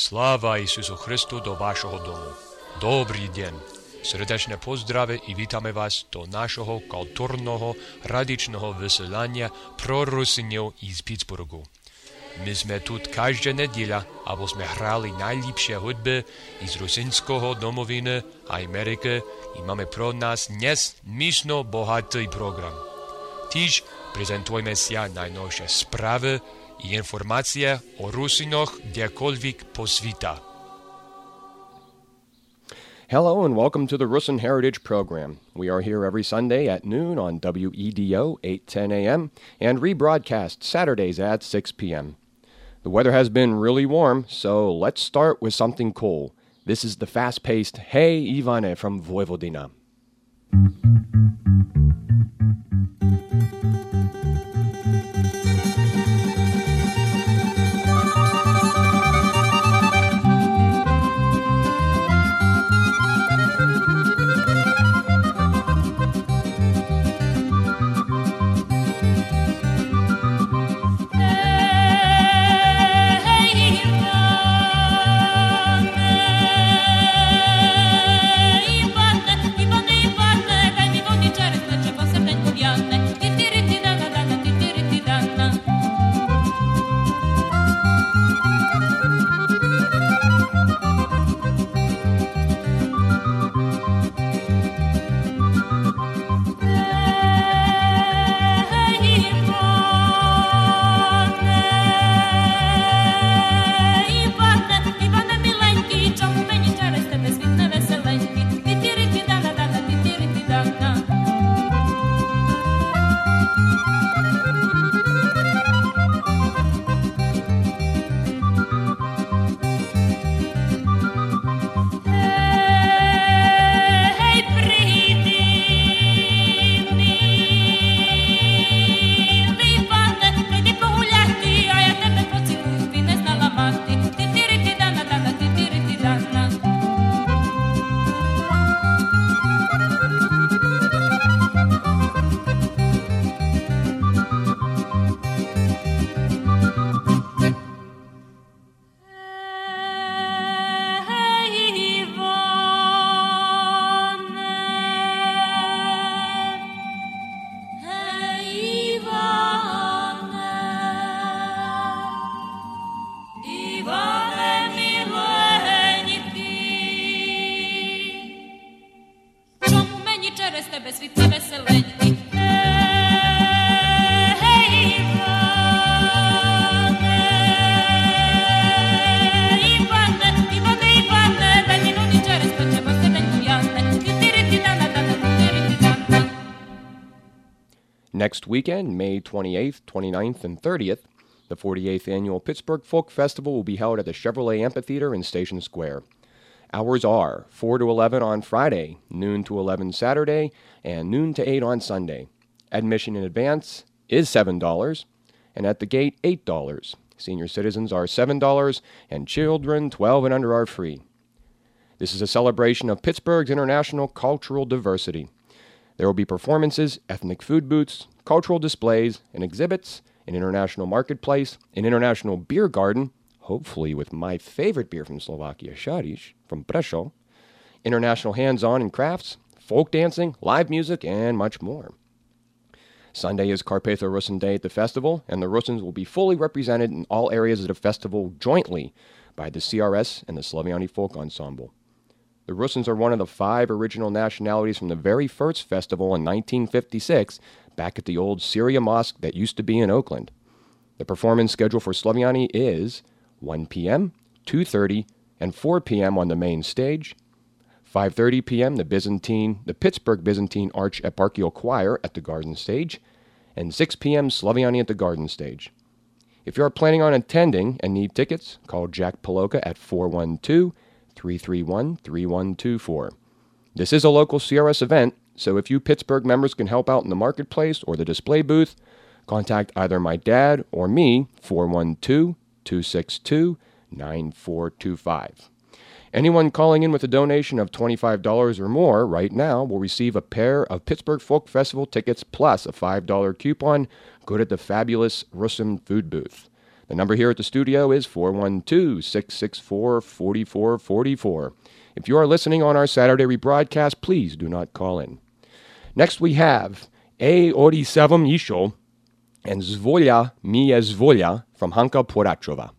Slava Isusu Hristu do vašeho domu. Dobrý deň. Srdečne pozdrave i vítame vás do našeho kultúrneho radičného vysielania pro Rusinov iz Pittsburghu. My sme tu každá nedeľa, aby sme hrali najlepšie hudby iz rusinského domoviny a Ameriky i máme pro nás dnes myšno bohatý program. Tiež prezentujeme si najnovšie správy i informácie o Rusinoch kdekoľvek po sveta. Hello and welcome to the Rusin Heritage Program. We are here every Sunday at noon on WEDO 810 AM and rebroadcast Saturdays at 6 p.m. The weather has been really warm, so let's start with something cool. This is the fast-paced Hey Ivane from Vojvodina. Next weekend, May 28th, 29th, and 30th, the 48th Annual Pittsburgh Folk Festival will be held at the Chevrolet Amphitheater in Station Square. Hours are 4 to 11 on Friday, noon to 11 Saturday, and noon to 8 on Sunday. Admission in advance is $7, and at the gate, $8. Senior citizens are $7, and children 12 and under are free. This is a celebration of Pittsburgh's international cultural diversity. There will be performances, ethnic food booths, cultural displays, and exhibits, an international marketplace, an international beer garden, hopefully with my favorite beer from Slovakia, Šariš, from Prešov, international hands-on and crafts, folk dancing, live music, and much more. Sunday is Karpatha Rusin Day at the festival, and the Rusins will be fully represented in all areas of the festival jointly by the CRS and the Slaviani Folk Ensemble. The Rusins are one of the 5 original nationalities from the very first festival in 1956, back at the old Syria Mosque that used to be in Oakland. The performance schedule for Slaviani is 1 p.m., 2:30, and 4 p.m. on the main stage, 5:30 p.m. the Pittsburgh Byzantine Archeparchial Choir at the Garden Stage, and 6 p.m. Slaviani at the Garden Stage. If you are planning on attending and need tickets, call Jack Paloka at 412-331-3124. This is a local CRS event, so if you Pittsburgh members can help out in the marketplace or the display booth, contact either my dad or me, 412-262-9425. Anyone calling in with a donation of $25 or more right now will receive a pair of Pittsburgh Folk Festival tickets plus a $5 coupon good at the fabulous Rusin food booth. The number here at the studio is 412-664-4444. If you are listening on our Saturday rebroadcast, please do not call in. Next we have A Orisewam Isho and Zvolya mi je zvolya from Hanka Porachova.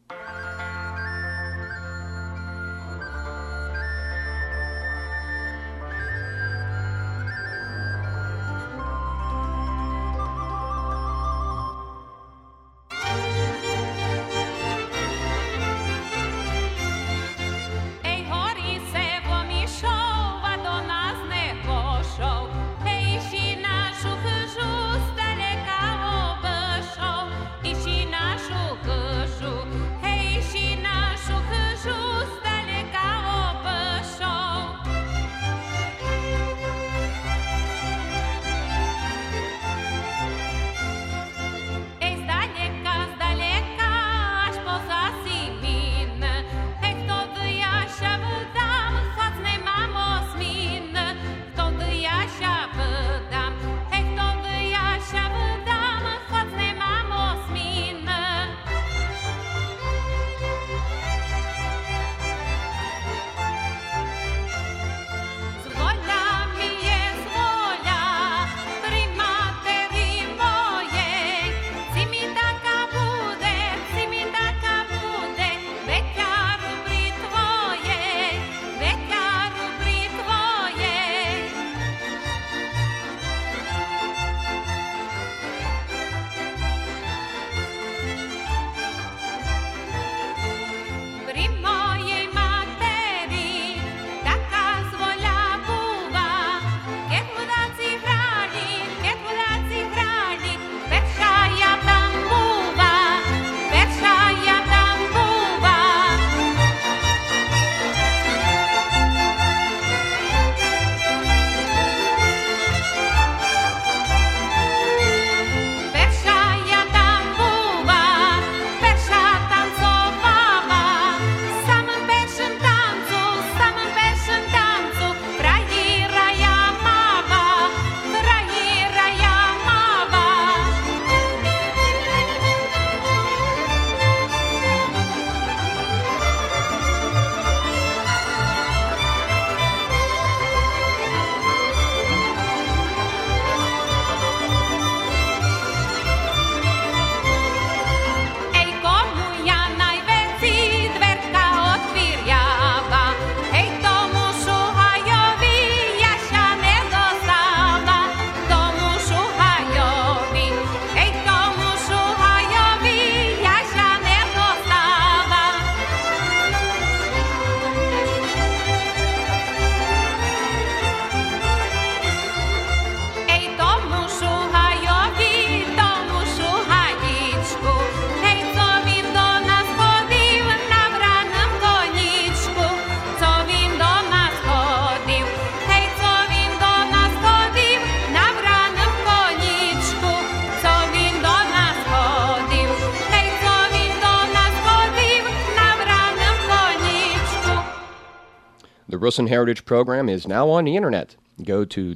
The Rusyn Heritage Program is now on the internet. Go to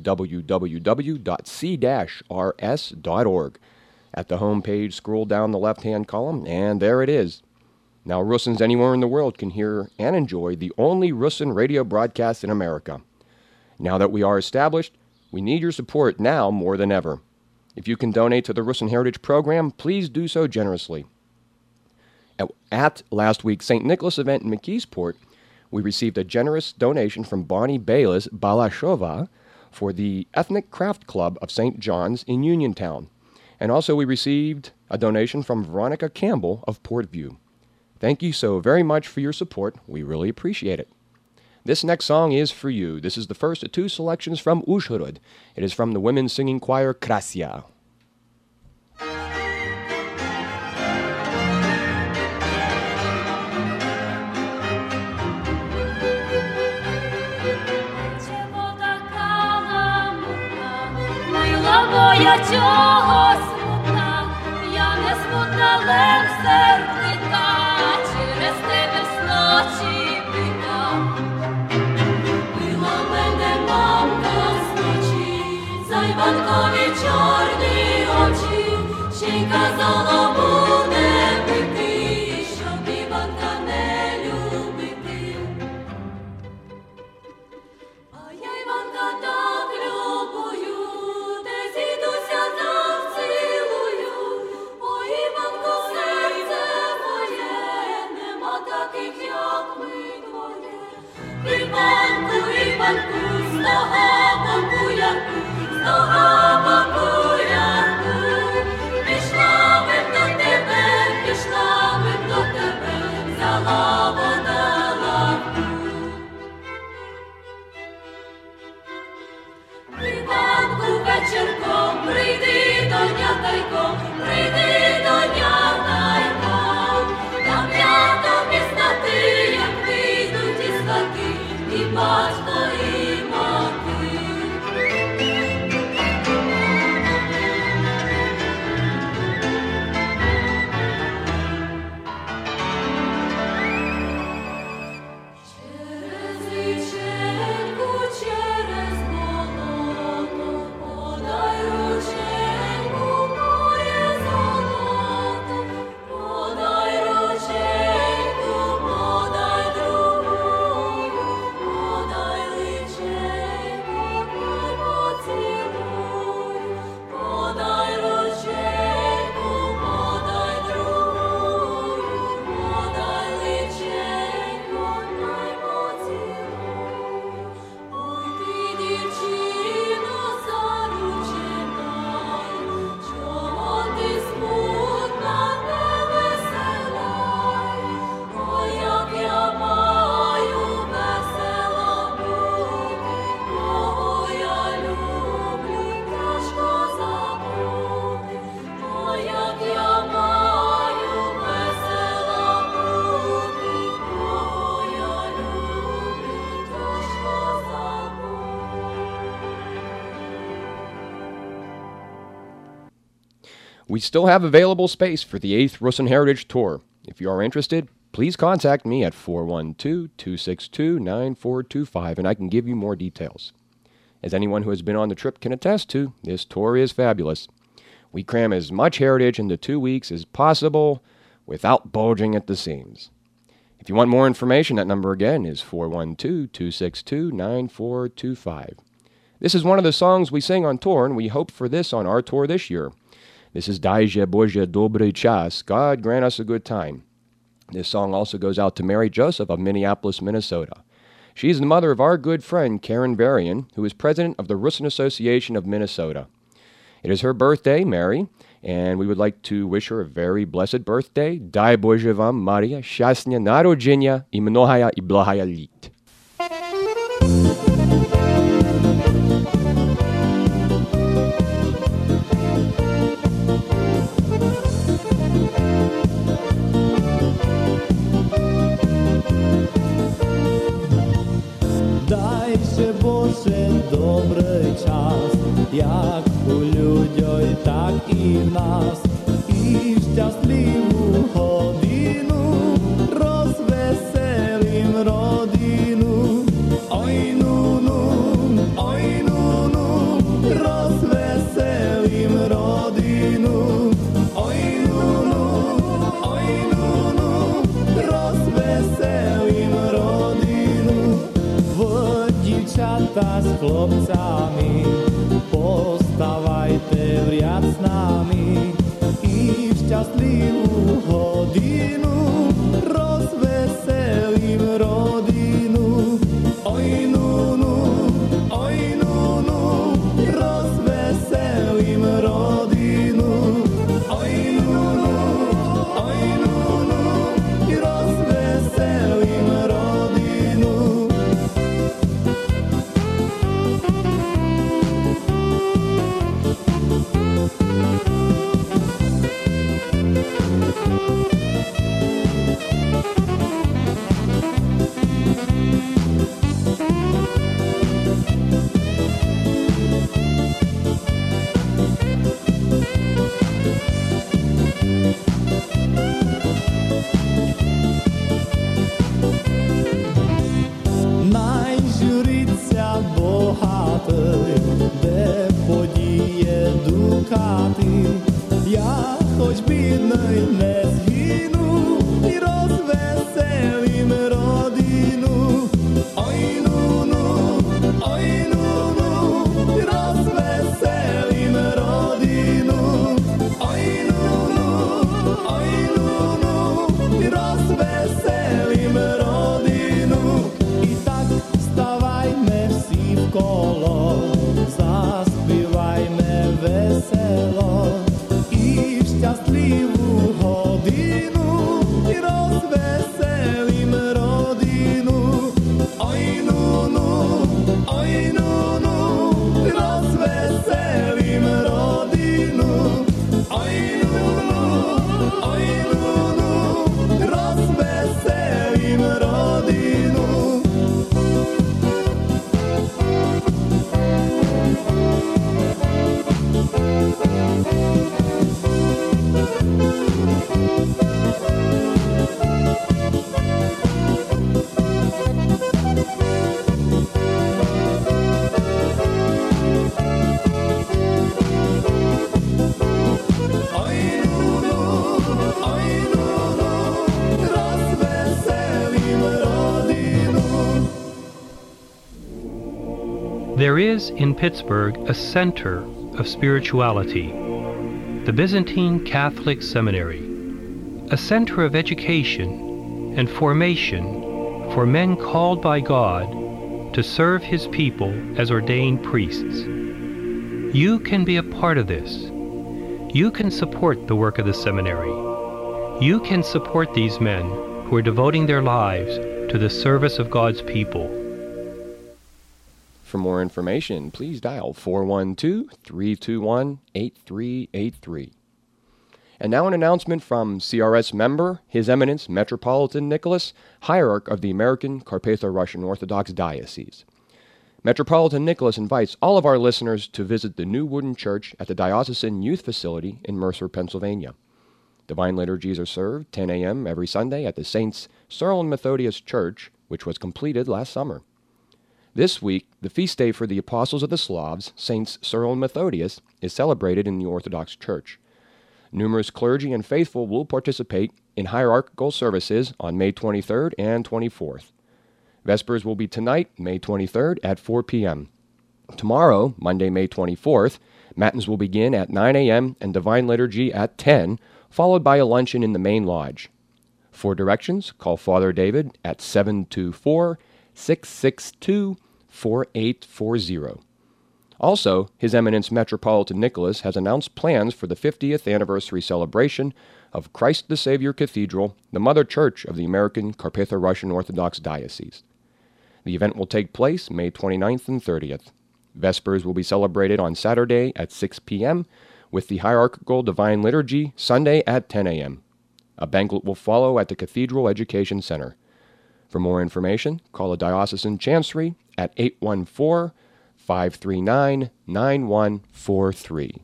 www.c-rs.org. At the home page, scroll down the left-hand column, and there it is. Now Rusyns anywhere in the world can hear and enjoy the only Rusyn radio broadcast in America. Now that we are established, we need your support now more than ever. If you can donate to the Rusyn Heritage Program, please do so generously. At last week's St. Nicholas event in McKeesport, we received a generous donation from Bonnie Baylis Balashova for the Ethnic Craft Club of St. John's in Uniontown. And also we received a donation from Veronica Campbell of Portview. Thank you so very much for your support. We really appreciate it. This next song is for you. This is the first of two selections from Uzhhorod. It is from the women's singing choir Krasia. Моя чого смутна, я не смутна, лев сердита, через тебе сночі біда. Била мене мамка сночі, за Іванкові чорні очі, ще й казала, буде бити. We still have available space for the 8th Russian Heritage Tour. If you are interested, please contact me at 412-262-9425 and I can give you more details. As anyone who has been on the trip can attest to, this tour is fabulous. We cram as much heritage into 2 weeks as possible without bulging at the seams. If you want more information, that number again is 412-262-9425. This is one of the songs we sing on tour, and we hope for this on our tour this year. This is Dajże Boże dobry czas, God grant us a good time. This song also goes out to Mary Joseph of Minneapolis, Minnesota. She is the mother of our good friend Karen Varian, who is president of the Russian Association of Minnesota. It is her birthday, Mary, and we would like to wish her a very blessed birthday. Daj Boże вам, Maria, szczęścia narodzenia I mnohaya I blahaya lit. Dajże Boże dobry czas, jak u ludzi, tak i w nas. I szczęśliwą godzinę rozweselim rodzinu. Oj nu nu, rozweselim rodzinu. Oj nu nu, rozweselim rodzinu. Дівчата з хлопцями, поставайте в ряд з нами і в щасливу годину розвеселим родину. Ой ну ну, розвеселим родину. Ой ну ну, розвеселим родину. Найжуриться богатий, де подіє дукати. Я хоч бідний не згину і розвеселим родину. Ой ну ну, розвеселим родину. Ой ну ну, розвеселим родину. І так вставайме всі There is in Pittsburgh a center of spirituality, the Byzantine Catholic Seminary, a center of education and formation for men called by God to serve His people as ordained priests. You can be a part of this. You can support the work of the seminary. You can support these men who are devoting their lives to the service of God's people. For more information, please dial 412-321-8383. And now an announcement from CRS member, His Eminence Metropolitan Nicholas, Hierarch of the American Carpatho-Russian Orthodox Diocese. Metropolitan Nicholas invites all of our listeners to visit the new wooden church at the Diocesan Youth Facility in Mercer, Pennsylvania. Divine liturgies are served 10 a.m. every Sunday at the Saints Cyril and Methodius Church, which was completed last summer. This week, the feast day for the Apostles of the Slavs, Saints Cyril and Methodius, is celebrated in the Orthodox Church. Numerous clergy and faithful will participate in hierarchical services on May 23rd and 24th. Vespers will be tonight, May 23rd, at 4 p.m. Tomorrow, Monday, May 24th, Matins will begin at 9 a.m. and Divine Liturgy at 10, followed by a luncheon in the main lodge. For directions, call Father David at 724-662-4840. Also, His Eminence Metropolitan Nicholas has announced plans for the 50th anniversary celebration of Christ the Savior Cathedral, the mother church of the American Carpatho-Russian Orthodox Diocese. The event will take place May 29th and 30th. Vespers will be celebrated on Saturday at 6 p.m., with the hierarchical Divine Liturgy Sunday at 10 a.m. A banquet will follow at the Cathedral Education Center. For more information, call the Diocesan Chancery at 814-539-9143.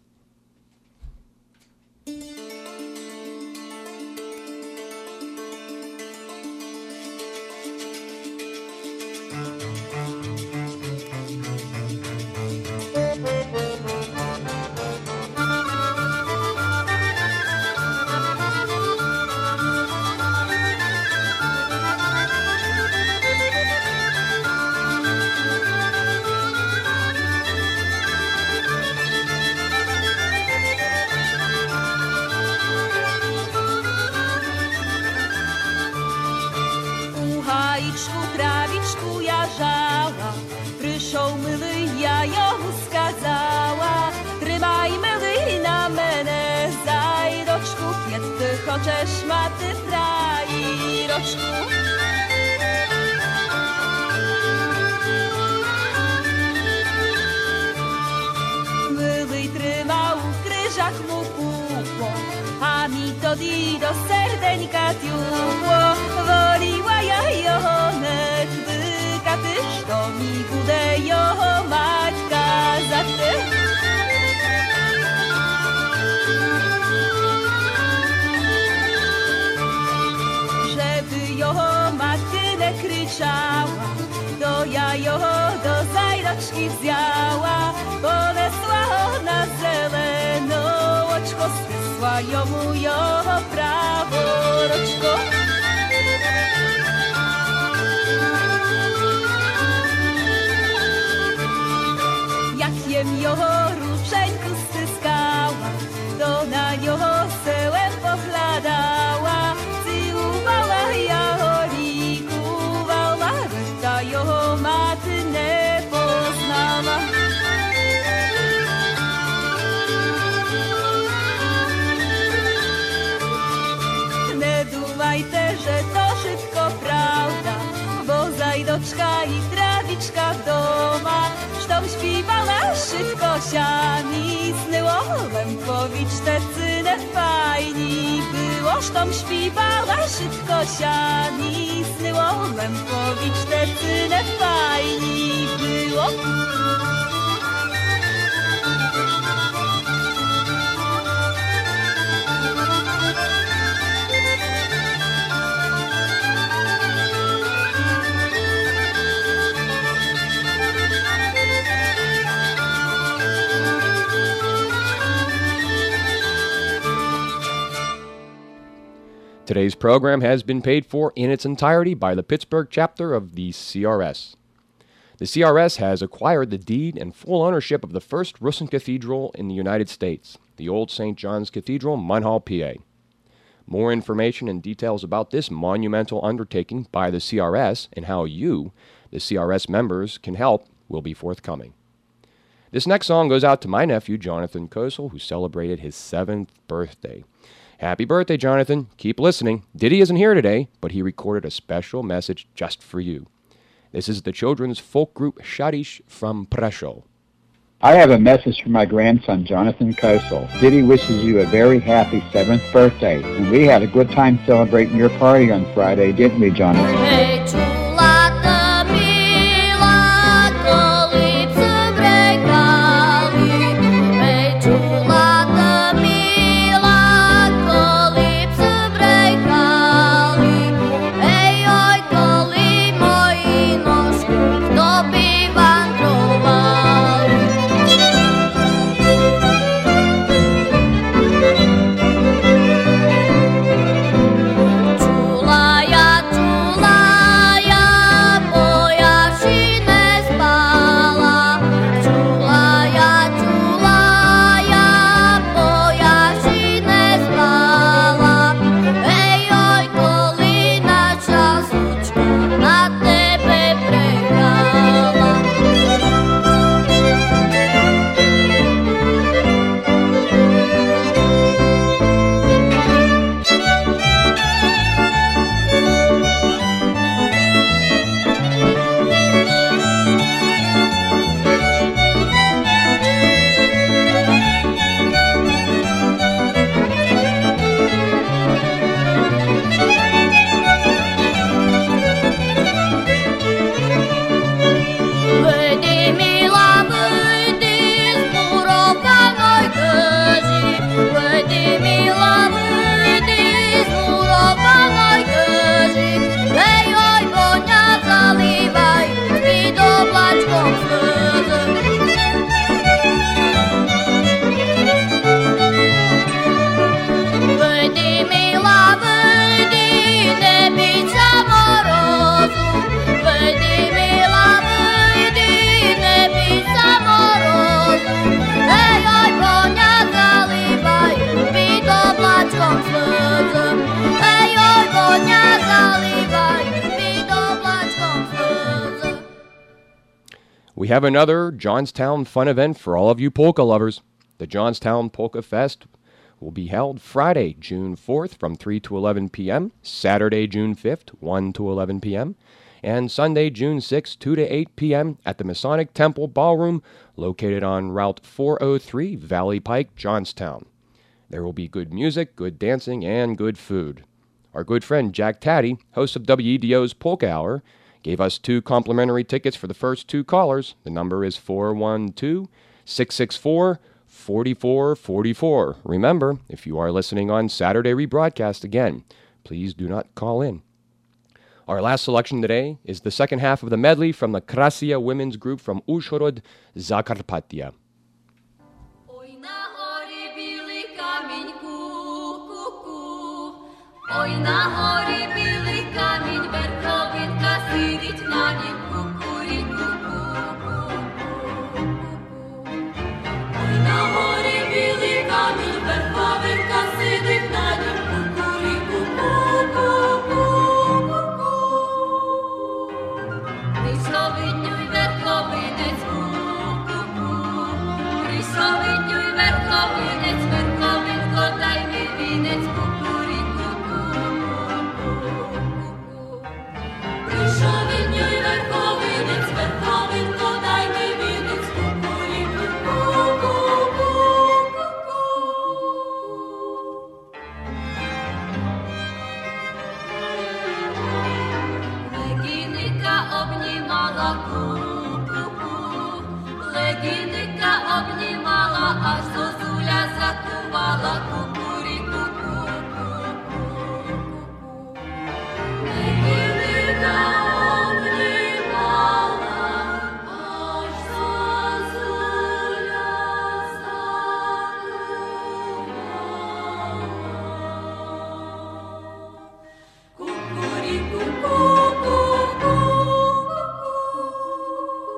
Travičku ja žala, prišao milý, ja jemu skazała, trzymaj milý na mene, zajroczku, kiedy ty chcesz maty frajiroczku. Milý trzymał kryżak mu pupło, a mi to do serdeńka tiupło, woliła ja jonet wykatysz, to mi bude jeho matka za ty. Żeby jeho matky nie kryczała, to ja jeho do zajroczki wzięła, ponesła na zeleno oczko, stysła jomu jeho prawo roczko. Jak jem jeho ruczeńku styskała, to na jeho sełem pochládała, cílowała jeho likuwała, ta jeho maty nie poznała. Nie dumajte, że to wszystko prawda, bo zajdoczka i trawiczka w doma, sztom śpiewała szybko siani, snyło Lempowicz te cynę fajni było, sztom śpiewała szybko siani, snyło Lempowicz te cynę fajni było. Today's program has been paid for in its entirety by the Pittsburgh chapter of the CRS. The CRS has acquired the deed and full ownership of the first Russian cathedral in the United States, the Old St. John's Cathedral, Munhall, PA. More information and details about this monumental undertaking by the CRS and how you, the CRS members, can help will be forthcoming. This next song goes out to my nephew, Jonathan Kosel, who celebrated his 7th birthday. Happy birthday, Jonathan. Keep listening. Diddy isn't here today, but he recorded a special message just for you. This is the children's folk group Shadish from Prešov. I have a message for my grandson, Jonathan Kosel. Diddy wishes you a very happy 7th birthday. And we had a good time celebrating your party on Friday, didn't we, Jonathan? We have another Johnstown fun event for all of you polka lovers. The Johnstown Polka Fest will be held Friday, June 4th from 3 to 11 p.m., Saturday, June 5th, 1 to 11 p.m., and Sunday, June 6th, 2 to 8 p.m. at the Masonic Temple Ballroom located on Route 403, Valley Pike, Johnstown. There will be good music, good dancing, and good food. Our good friend Jack Taddy, host of WEDO's Polka Hour, gave us 2 complimentary tickets for the first 2 callers. The number is 412-664-4444. Remember, if you are listening on Saturday rebroadcast again, please do not call in. Our last selection today is the second half of the medley from the Krasia women's group from Uzhhorod, Zakarpattia. Ой, на горі білий камінь, ку-ку-ку. Ой, на горі білий камінь, верховинка сидить на нім, ку-ку-ку-ку-ку-ку. Ой, на горі білий камінь, верховинка сидить на нім, ку-ку-ку-ку-ку-ку. Пришовиднюй верховинець, ку-ку-ку. Пришовиднюй верховинець, верховинко, дай ми вінець, ку-ку-ку-ку-ку-ку. Пришовиднюй верховинець, верховинко, дай ми вінець, Легінника обнімала, ку-ку-ку. Легінника обнімала, аж зозуля закувала, ку-ку-рі-ку-ку-ку-ку-ку. Легінника обнімала, аж зозуля закувала. Ку-ку-рі-ку-ку-ку-ку-ку.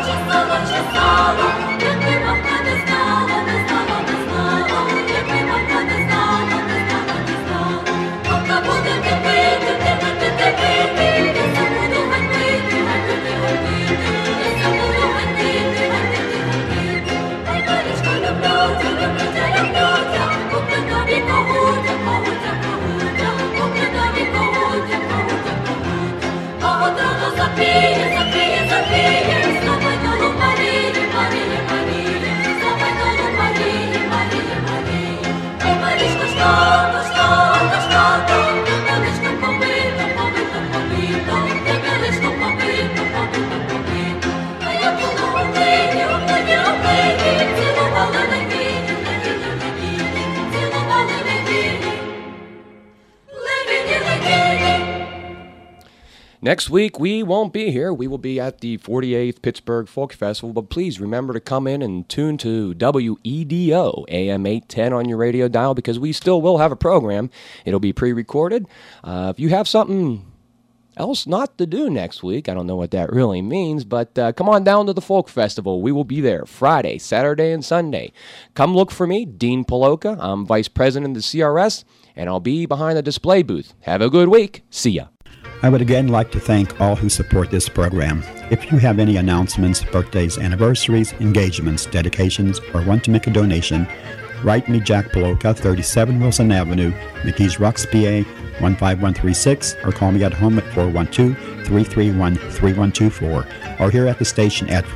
Next week, we won't be here. We will be at the 48th Pittsburgh Folk Festival, but please remember to come in and tune to WEDO, AM 810 on your radio dial, because we still will have a program. It'll be pre-recorded. If you have something else not to do next week, I don't know what that really means, but come on down to the Folk Festival. We will be there Friday, Saturday, and Sunday. Come look for me, Dean Poloka. I'm Vice President of the CRS, and I'll be behind the display booth. Have a good week. See ya. I would again like to thank all who support this program. If you have any announcements, birthdays, anniversaries, engagements, dedications, or want to make a donation, write me Jack Poloka, 37 Wilson Avenue, McKees Rocks, PA, 15136, or call me at home at 412-331-3124, or here at the station at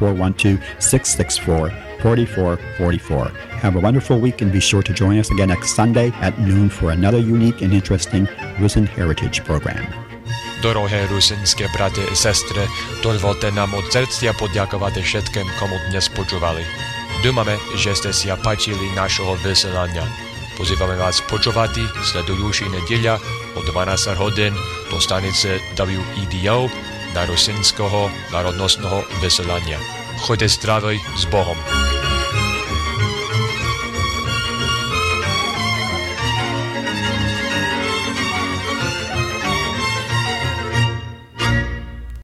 412-664-4444. Have a wonderful week and be sure to join us again next Sunday at noon for another unique and interesting Rusin Heritage program. Дороге русинське брати і сестри, дозвольте нам від серця подякувати všetkým, komu dnes počúvali. Думаме, že ste si páčili našeho vysielania. Pozývame vás počúvať sledujúci nedeľa od 12 hodín do stanice WEDO na rusinského národnostného vysielania. Choďte zdravý s Bohom.